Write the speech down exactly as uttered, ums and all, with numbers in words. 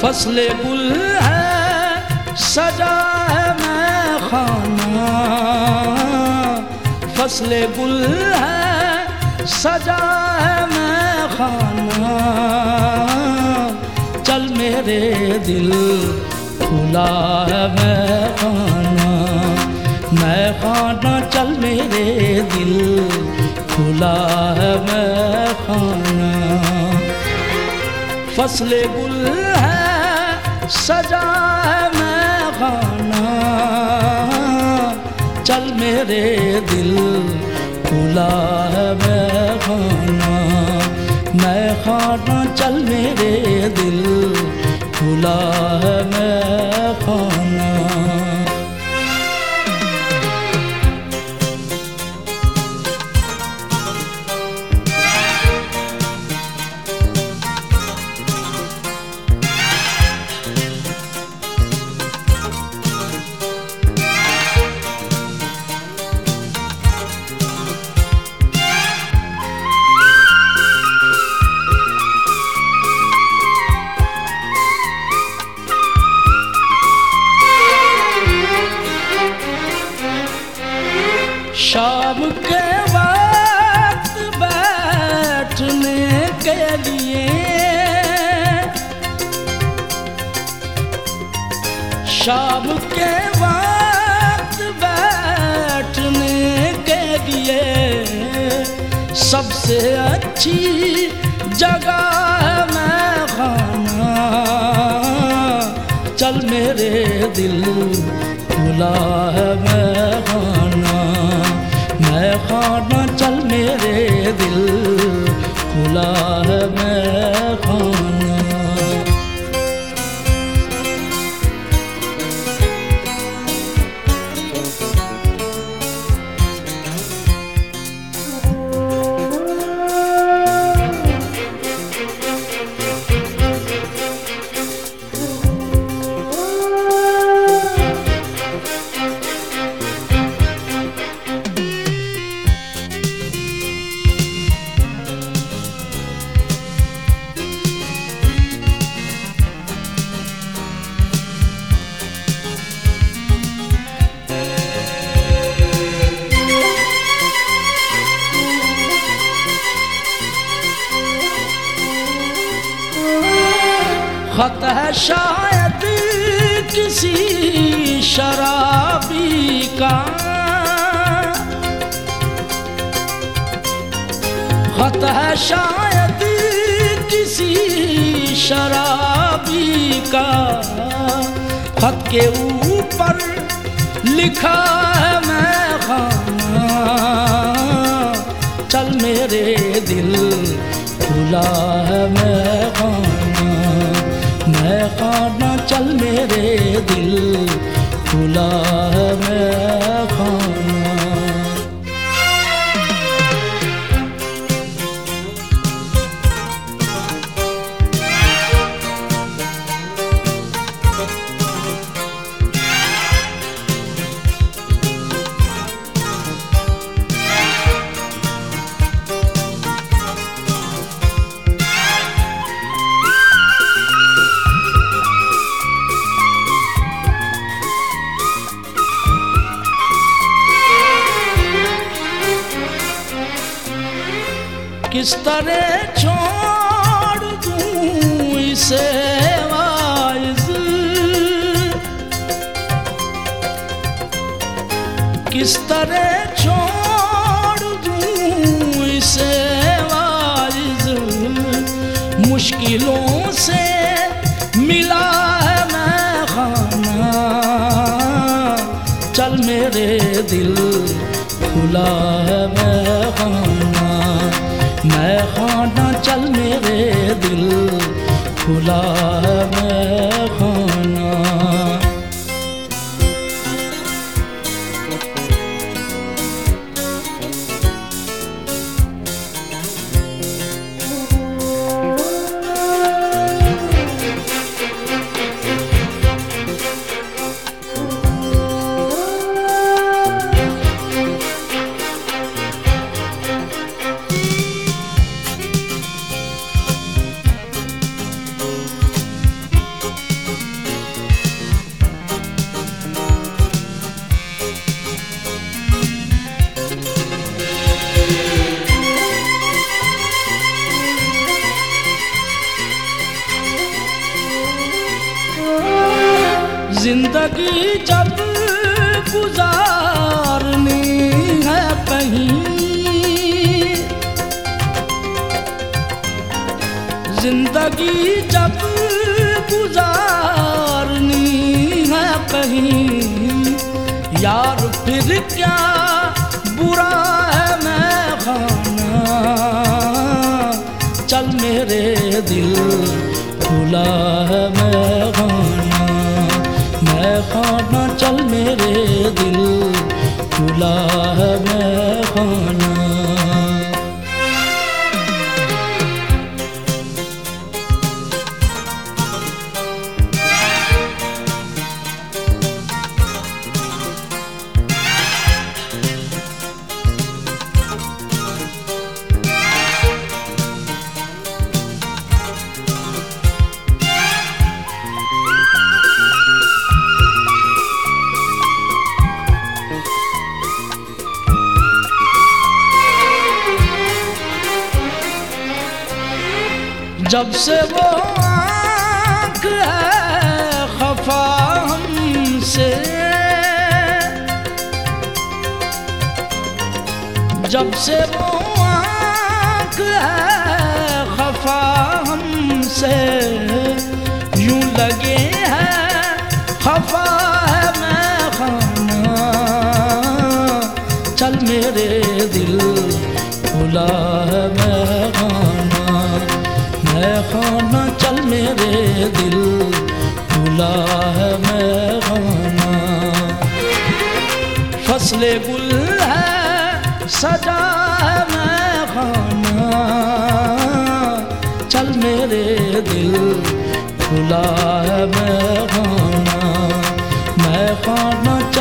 फसले गुल है सजा है मैं खाना, फसले गुल है सजा है मैं खाना, चल मेरे दिल खुला है मैं खाना, मैं खाना चल मेरे दिल खुला है मैं खाना। फसले गुल है सजा है मैं खाना, चल मेरे दिल खुला है मैं खाना, मैं खाना चल मेरे दिल खुला है मैं खाना। शाम के वक्त बैठने के लिए, शाम के वक्त बैठने के लिए सबसे अच्छी जगह है मैं खाना, चल मेरे दिल खुला है मैं खाना, मैं खाना चल मेरे दिल खुला है मैं खाना। खत है शायद किसी शराबी का, खत है शायद किसी शराबी का, खत के ऊपर लिखा है मैं खाना, चल मेरे दिल खुला है मैं खाना, मैं खाना चल मेरे दिल खुला है मैं खाना। किस तरह छोड़ दूं इसे वाइज़, किस तरह छोड़ दूं इसे वाइज़, मुश्किलों से मिला है मैं खाना, चल मेरे दिल खुला है मैं खाना, मैं खाना चल मेरे दिल खुला है मैं खाना। यार फिर क्या बुरा है मैं खाना, चल मेरे दिल खुला है मैं खाना, मैं खाना चल मेरे दिल खुला है मैं खाना। जब से वो आँख है खफा हमसे, जब से वो आँख है खफा हमसे, यूं लगे है खफा है मैं खाना, चल मेरे दिल खुला है मैं खाना, मैं खाना चल मेरे दिल खुला है मैं खाना। फसले गुल है सजा है मैं खाना, चल मेरे दिल खुला है मैं खाना, मैं खाना